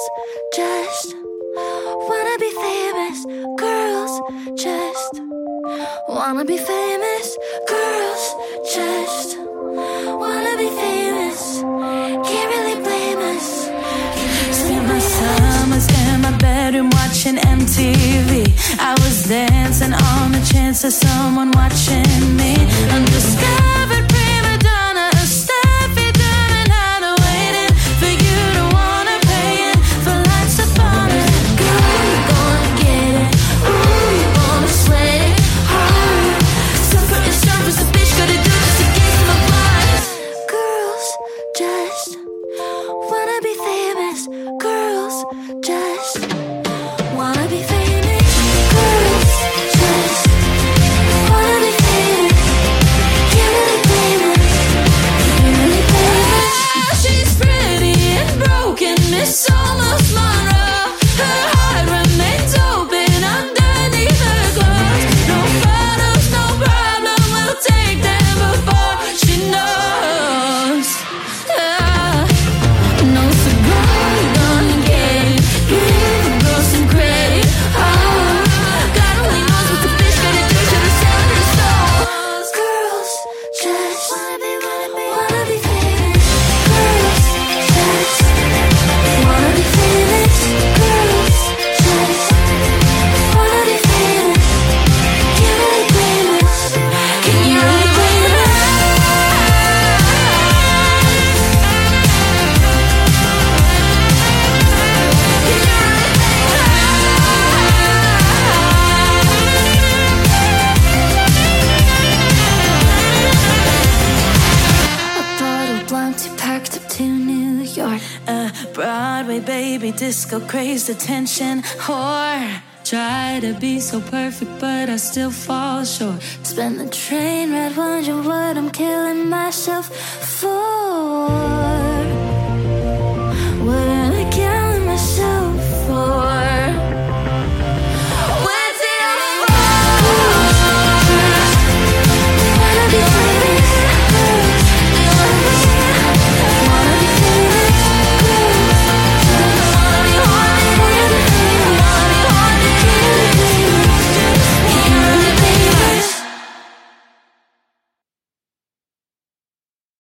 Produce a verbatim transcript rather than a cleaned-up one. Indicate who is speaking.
Speaker 1: just wanna be famous. Girls just wanna be famous. Girls just wanna be famous. Can't really blame us.
Speaker 2: Spent my summers in my bedroom watching M T V. I was dancing on the chance of someone watching me. Undiscovered prima donna, a Steffi Dunham, had her waiting for you to wanna pay it for lots of fun.
Speaker 1: Girl, you're gonna get it. Ooh, you're gonna sweat it hard. Suffer and service a bitch gotta do just to get some applause. Girls just wanna be famous. Girls just wanna be famous. Girls just wanna be famous. Can't really blame her. Can't really blame her.
Speaker 2: Ah, she's pretty and broken, Miss Almost Monroe. Her heart remains open underneath her clothes. No photos, no problem, we'll take them before she knows. Ah, no cigar, you're gonna get it. Give a girl some credit. Oh, God only knows what the bitch gotta do to the sound of the souls.
Speaker 1: Girls just wanna be, wanna be, wanna be famous. Girls just wanna be famous. Girls just wanna be famous. Can't really blame us. Can you really blame us?
Speaker 2: A bottle blunt, you packed up to New York. A Broadway baby, disco crazed attention whore. Try to be so perfect, but I still fall short.
Speaker 1: Spend the train ride, wondering what I'm killing myself for.